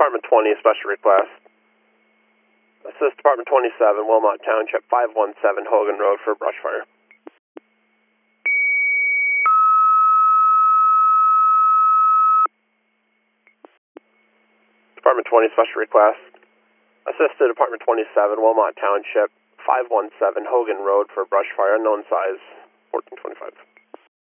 Department 20, special request. Assist Department 27, Wilmot Township, 517 Hogan Road for brush fire. Department 20, special request. Assist to Department 27, Wilmot Township, 517 Hogan Road for brush fire, unknown size, 1425.